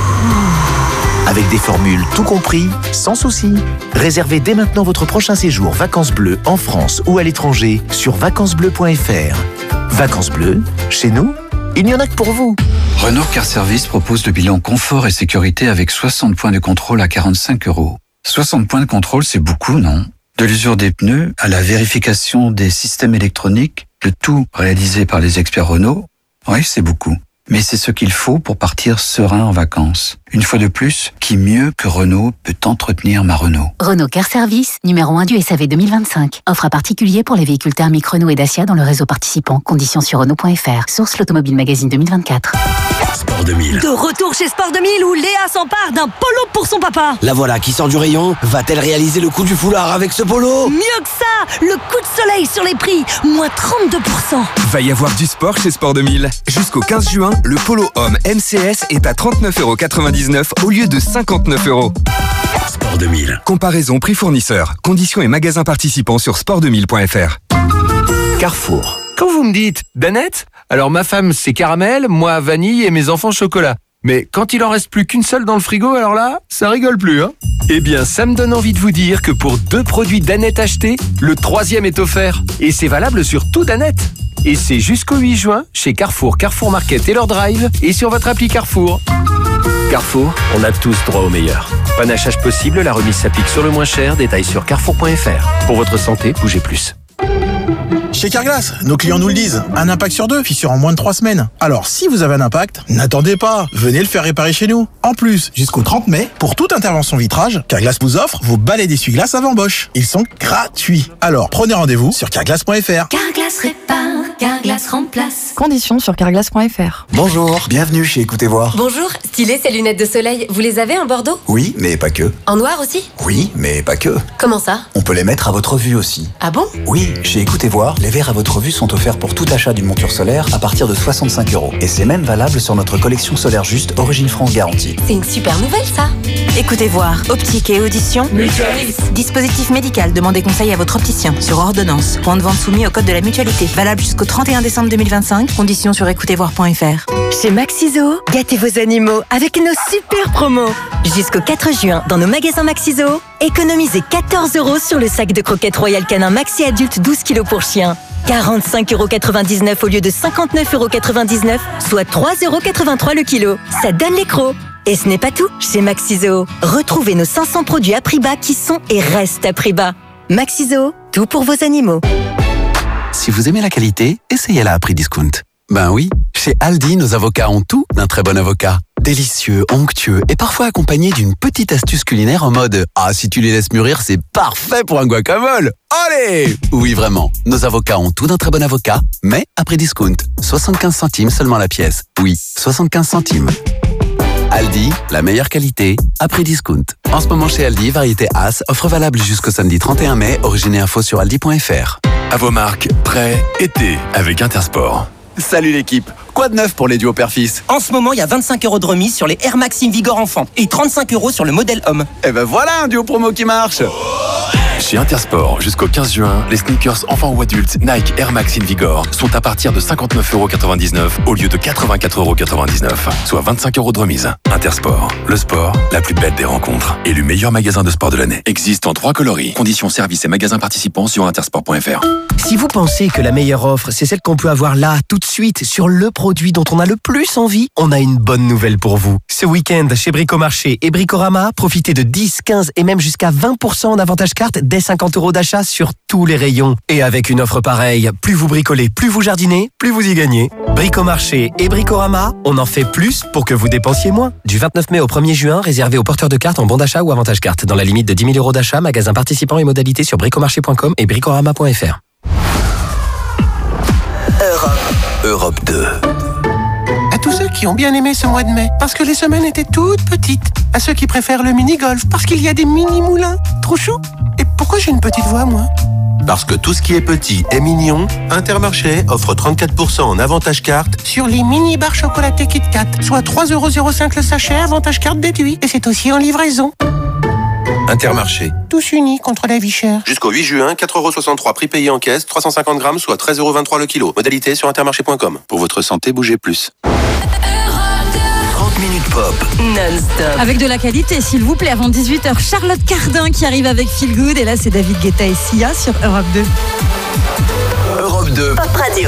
avec des formules tout compris, sans souci. Réservez dès maintenant votre prochain séjour Vacances Bleues en France ou à l'étranger sur vacances bleues point f r. Vacances Bleues, chez nous, il n'y en a que pour vous. Renault Car Service propose le bilan confort et sécurité avec soixante points de contrôle à quarante-cinq euros. soixante points de contrôle, c'est beaucoup, non? De l'usure des pneus à la vérification des systèmes électroniques, le tout réalisé par les experts Renault, oui, c'est beaucoup. Mais c'est ce qu'il faut pour partir serein en vacances. Une fois de plus, qui mieux que Renault peut entretenir ma Renault? Renault Car Service, numéro un du S A V deux mille vingt-cinq. Offre à particulier pour les véhicules thermiques Renault et Dacia dans le réseau participant. Conditions sur Renault point f r. Source l'Automobile Magazine deux mille vingt-quatre. Sport deux mille. De retour chez Sport deux mille où Léa s'empare d'un polo pour son papa. La voilà qui sort du rayon. Va-t-elle réaliser le coup du foulard avec ce polo? Mieux que ça, le coup de soleil sur les prix, moins trente-deux pour cent. Va y avoir du sport chez Sport deux mille. Jusqu'au quinze juin, le polo homme M C S est à trente-neuf euros quatre-vingt-dix-neuf au lieu de cinquante-neuf euros. Sport deux mille. Comparaison prix fournisseur. Conditions et magasins participants sur sport deux mille point f r. Carrefour. Quand vous me dites Danette, alors ma femme c'est caramel, moi vanille et mes enfants chocolat. Mais quand il en reste plus qu'une seule dans le frigo, alors là, ça rigole plus, hein. Eh bien, ça me donne envie de vous dire que pour deux produits Danette achetés, le troisième est offert. Et c'est valable sur tout Danette. Et c'est jusqu'au huit juin chez Carrefour, Carrefour Market et leur drive et sur votre appli Carrefour. Carrefour, on a tous droit au meilleur. Panachage possible, la remise s'applique sur le moins cher, détail sur carrefour point f r. Pour votre santé, bougez plus. Chez Carglass, nos clients nous le disent, un impact sur deux, fissure en moins de trois semaines. Alors si vous avez un impact, n'attendez pas, venez le faire réparer chez nous. En plus, jusqu'au trente mai, pour toute intervention vitrage, Carglass vous offre vos balais d'essuie-glace avant Bosch. Ils sont gratuits. Alors prenez rendez-vous sur carglass point f r. Carglass répare, Carglass remplace. Conditions sur carglass point f r. Bonjour, bienvenue chez Écoutez Voir. Bonjour, stylé ces lunettes de soleil. Vous les avez en Bordeaux? Oui, mais pas que. En noir aussi? Oui, mais pas que. Comment ça? On peut les mettre à votre vue aussi. Ah bon? Oui, chez Écoutez Voir, les verres à votre vue sont offerts pour tout achat d'une monture solaire à partir de soixante-cinq euros. Et c'est même valable sur notre collection solaire juste Origine France garantie. C'est une super nouvelle ça. Écoutez Voir, optique et audition. Mutualis. Dispositif médical, demandez conseil à votre opticien sur ordonnance. Point de vente soumis au code de la mutualité. Valable jusqu'au trente et un décembre deux mille vingt-cinq. Conditions sur écoutez voir point f r. Chez Maxiso, gâtez vos animaux avec nos super promos. Jusqu'au quatre juin, dans nos magasins Maxiso, économisez quatorze euros sur le sac de croquettes Royal Canin Maxi Adulte douze kilos pour chien. quarante-cinq euros quatre-vingt-dix-neuf au lieu de cinquante-neuf euros quatre-vingt-dix-neuf, soit trois euros quatre-vingt-trois le kilo. Ça donne les crocs. Et ce n'est pas tout, chez Maxiso. Retrouvez nos cinq cents produits à prix bas qui sont et restent à prix bas. Maxiso, tout pour vos animaux. Si vous aimez la qualité, essayez-la à prix discount. Ben oui, chez Aldi, nos avocats ont tout d'un très bon avocat. Délicieux, onctueux et parfois accompagné d'une petite astuce culinaire en mode « Ah, si tu les laisses mûrir, c'est parfait pour un guacamole !» Allez! Oui, vraiment, nos avocats ont tout d'un très bon avocat, mais à prix discount. soixante-quinze centimes seulement la pièce. Oui, soixante-quinze centimes. Aldi, la meilleure qualité, à prix discount. En ce moment chez Aldi, variété As, offre valable jusqu'au samedi trente et un mai, origine et info sur aldi point f r. À vos marques, prêt, été, avec Intersport. Salut l'équipe. Quoi de neuf pour les duos père-fils? En ce moment, il y a vingt-cinq euros de remise sur les Air Max Invigor enfant et trente-cinq euros sur le modèle homme. Et ben voilà un duo promo qui marche. Chez Intersport, jusqu'au quinze juin, les sneakers enfants ou adultes Nike Air Max Invigor sont à partir de cinquante-neuf euros quatre-vingt-dix-neuf au lieu de quatre-vingt-quatre euros quatre-vingt-dix-neuf, soit vingt-cinq euros de remise. Intersport, le sport, la plus belle des rencontres. Élu meilleur magasin de sport de l'année. Existe en trois coloris. Conditions, services et magasins participants sur intersport point f r. Si vous pensez que la meilleure offre, c'est celle qu'on peut avoir là, tout de suite, sur le produit dont on a le plus envie, on a une bonne nouvelle pour vous. Ce week-end, chez Bricomarché et Bricorama, profitez de dix, quinze et même jusqu'à vingt pour cent en avantage carte dès cinquante euros d'achat sur tous les rayons. Et avec une offre pareille, plus vous bricolez, plus vous jardinez, plus vous y gagnez. Bricomarché et Bricorama, on en fait plus pour que vous dépensiez moins. Du vingt-neuf mai au premier juin, réservé aux porteurs de cartes en bon d'achat ou avantage carte. Dans la limite de dix mille euros d'achat, magasin participant et modalités sur bricomarché point com et bricorama point f r. Europe. Europe deux. À tous ceux qui ont bien aimé ce mois de mai, parce que les semaines étaient toutes petites. À ceux qui préfèrent le mini-golf, parce qu'il y a des mini-moulins. Trop chou. Et pourquoi j'ai une petite voix, moi ? Parce que tout ce qui est petit est mignon, Intermarché offre trente-quatre pour cent en avantage carte sur les mini-barres chocolatées Kit Kat, soit trois euros zéro cinq le sachet, avantage carte déduit. Et c'est aussi en livraison. Intermarché. Tous unis contre la vie chère. Jusqu'au huit juin, quatre euros soixante-trois prix payé en caisse, trois cent cinquante grammes, soit treize euros vingt-trois le kilo. Modalité sur intermarché point com. Pour votre santé, bougez plus. trente minutes pop. Non-stop. Avec de la qualité, s'il vous plaît, avant dix-huit heures, Charlotte Cardin qui arrive avec Feel Good. Et là, c'est David Guetta et Sia sur Europe deux. Europe deux. Pop Radio.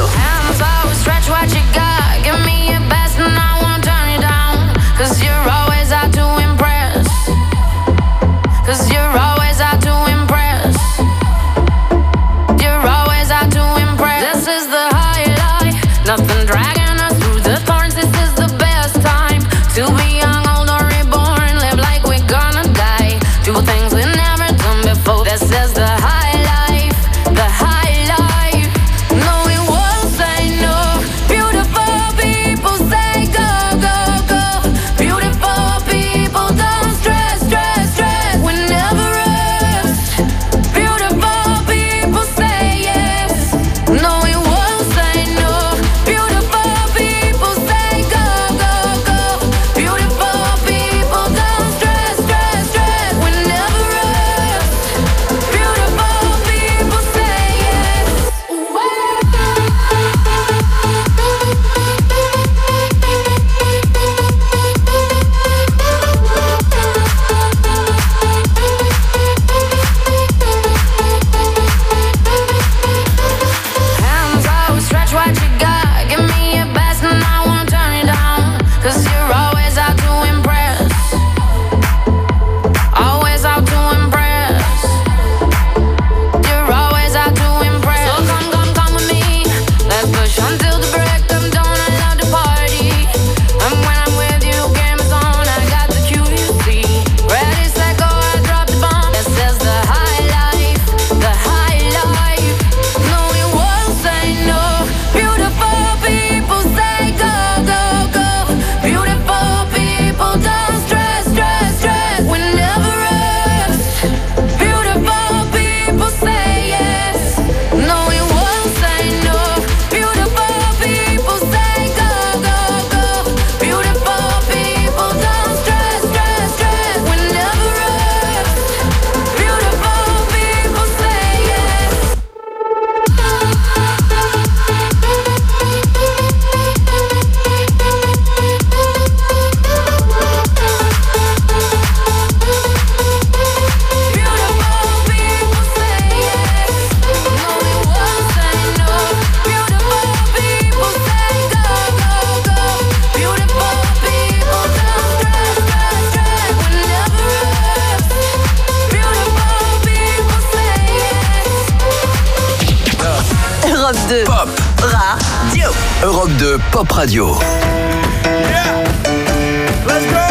Cause you're always out to impress. You're always out to impress. This is the highlight. Nothing dragging us through the thorns. This is the best time to be young, old or reborn. Live like we're gonna die. Do things we never done before. This is the high life. The high life. No, we won't say no. Beautiful people say go, go, go. Beautiful people don't stress, stress, stress. deux. Pop Radio. Europe deux Pop Radio. Yeah. Let's go.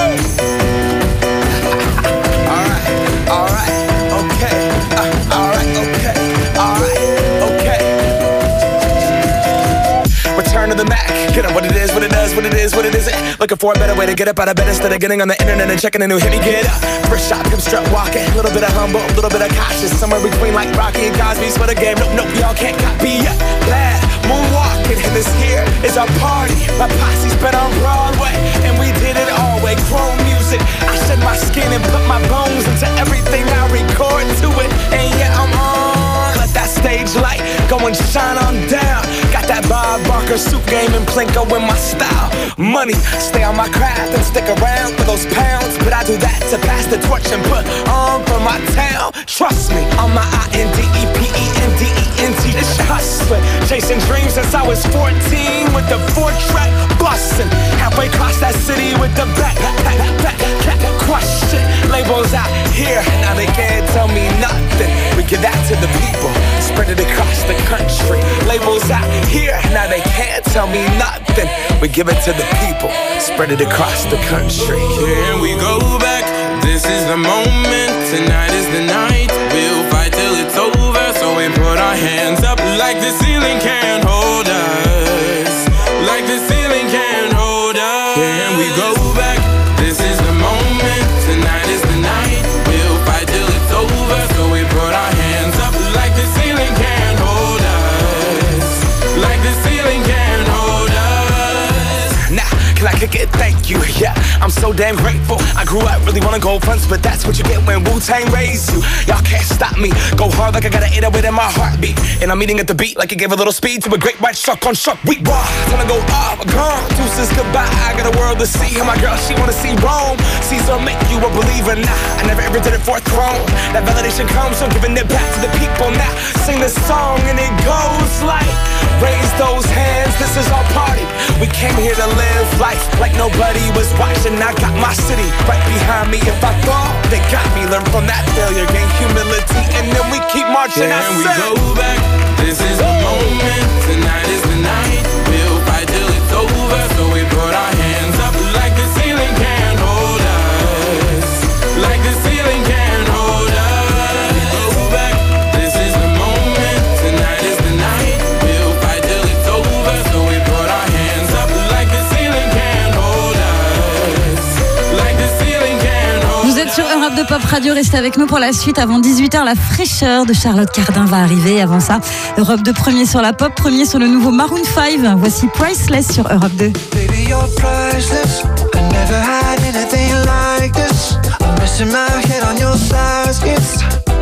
All right. All right. Okay. Uh, all right. Okay. All right. Okay. Return to the Mac. Get up what it is, what it does. does, what it is, what it isn't. Looking for a better way to get up out of bed instead of getting on the internet and checking a new hit. Me get up, first shot, come strut walking. A little bit of humble, a little bit of cautious. Somewhere between like Rocky and Cosby's for the game. Nope, nope, y'all can't copy yet. Glad moonwalking, and this here is our party. My posse's been on Broadway, and we did it all way. Chrome music, I shed my skin and put my bones into everything I record to it. And yeah, I'm on. Let that stage light go and shine on down. Got that Bob Barker suit game and Plinko in my style. Money, stay on my craft and stick around for those pounds. But I do that to pass the torch and put on for my town. Trust me, on my I N D E P E N D E N T. It's hustling, chasing dreams since I was fourteen with the four-track bustin'. Halfway across that city with the back, back, back, back, crush it. Labels out here, now they can't tell me nothing. We give that to the people, spread it across the country. Labels out here, now they can't tell me nothing. We give it to the people, spread it across the country. Here we go back, this is the moment. Tonight is the night, we'll fight till it's over. So we put our hands up like the ceiling can't hold us. Like the ceiling can't hold us. Here we go back, this is the moment. Tonight is the night, we'll fight till it's over. So we put our hands up like the ceiling can't hold us. Like the ceiling can't hold us. Now, can I kick it? Thank you, yeah, I'm so damn grateful. I grew up really wanna go fronts, but that's what you get when Wu-Tang raised you. Y'all can't stop me, go hard like I got an eight oh eight in my heartbeat. And I'm eating at the beat like it gave a little speed to a great white shark on shark week. Raw, time to go up, gone, deuces goodbye. I got a world to see, and my girl, she wanna see Rome. Caesar make you a believer, nah, I never ever did it for a throne. That validation comes from giving it back to the people. Now, sing this song and it goes like, raise those hands, this is our party. We came here to live life like nobody was watching. I got my city right behind me. If I fall, they got me. Learn from that failure, gain humility, and then we keep marching. Yeah, and we go back, this is the moment. Tonight is the night, we'll fight till it's over. So we put our hands up like the ceiling can't hold us. Like the ceiling can't hold us. We go back, this is the moment. Tonight is the night, we'll fight till it's over. So we put our hands up like the ceiling can't hold us. Like the ceiling can't hold us. Vous êtes sur Europe deux Pop Radio, restez avec nous pour la suite. Avant dix-huit heures, la fraîcheur de Charlotte Cardin va arriver. Avant ça, Europe deux premier sur la pop, premier sur le nouveau Maroon five. Voici Priceless sur Europe deux. Baby, you're priceless. I never had anything like this. I'm missing my head on your thighs. It's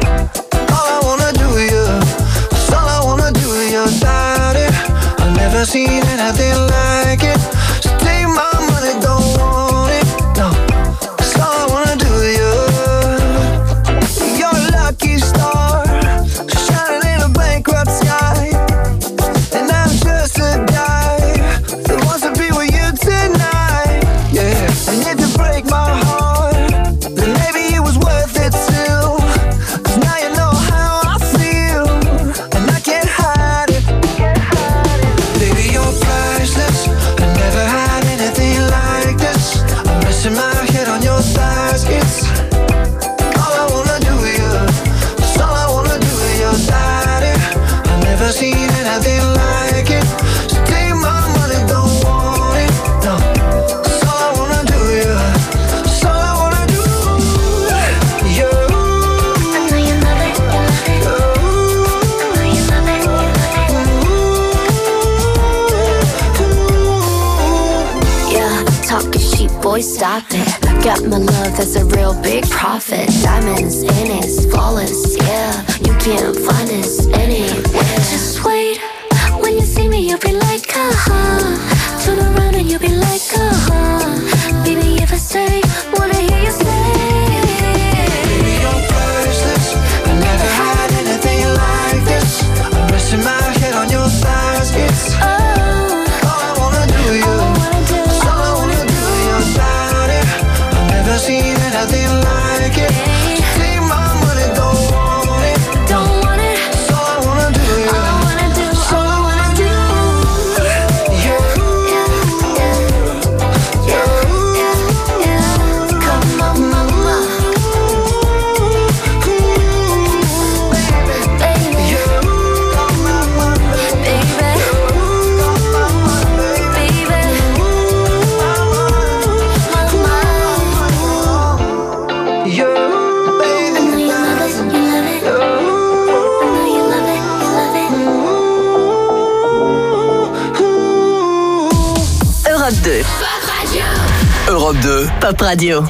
all I wanna do, yeah. It's all I wanna do, your body. I've never seen anything like it. So take my money, don't want it. No, it's all I wanna do, yeah. You're a lucky star, shining in a bankrupt sky. And I'm just a guy that wants to be with you tonight, yeah. And if you break my heart, then maybe it was worth it still. 'Cause now you know how I feel, and I can't hide it. Baby, you're priceless. I never had anything like this. I'm missing my head on your thighs. It's all I wanna do, yeah. It's all I wanna do, your daddy. I've never seen anything like it. So take my money, don't want it. No, it's all I wanna do, yeah. It's all I wanna do, yeah. I know you love it, you love it. I know you love it, you love it. Yeah, talking cheap, boy, stop it. Got my love, that's a real big profit. Diamonds in it, flawless, yeah. You can't find us anywhere. Just wait, when you see me, you'll be like, uh-huh. Turn around and you'll be like, uh-huh. Baby, if I say, wanna hear you say. Baby, you're priceless. I never had anything like this. I'm missing my head on your thighs. It's all I wanna do, yeah. It's all I wanna do, your body. I've never seen anything like it. So take my money, don't want it. Don't want it. It's all I wanna do, yeah. All I wanna do, It's all I wanna do, yeah. Radio. Europe deux, Pop Radio.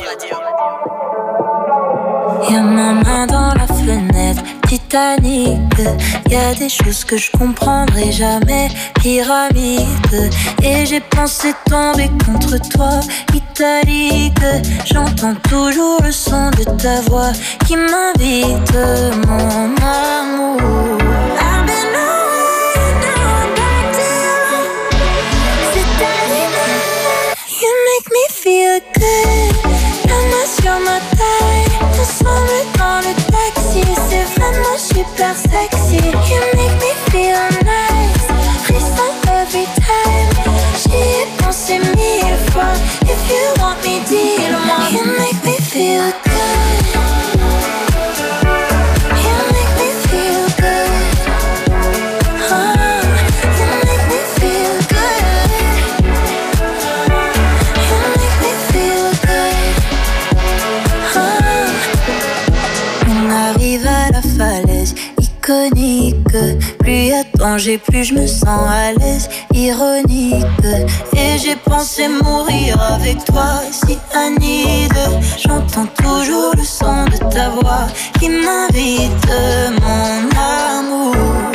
Y'a ma main dans la fenêtre, Titanic. Y'a des choses que je comprendrai jamais, pyramide. Et j'ai pensé tomber contre toi, italique. J'entends toujours le son de ta voix qui m'invite, mon amour. I've been away, now I'm back to you. C'est terminé, you make me feel good. La main sur ma taille, ensemble dans le taxi, c'est vraiment super sexy. You make me feel nice, frisson every time. J'y ai pensé mille fois, if you want me, dis-le-moi. You make me feel good. You make me feel good. Oh, you make me feel good. You make me feel good. Oh. On arrive à la falaise iconique. Plus y a danger, plus je me sens à l'aise, ironique. Et j'ai pensé mourir avec toi, si Anide. J'entends toujours le son de ta voix qui m'invite, mon amour.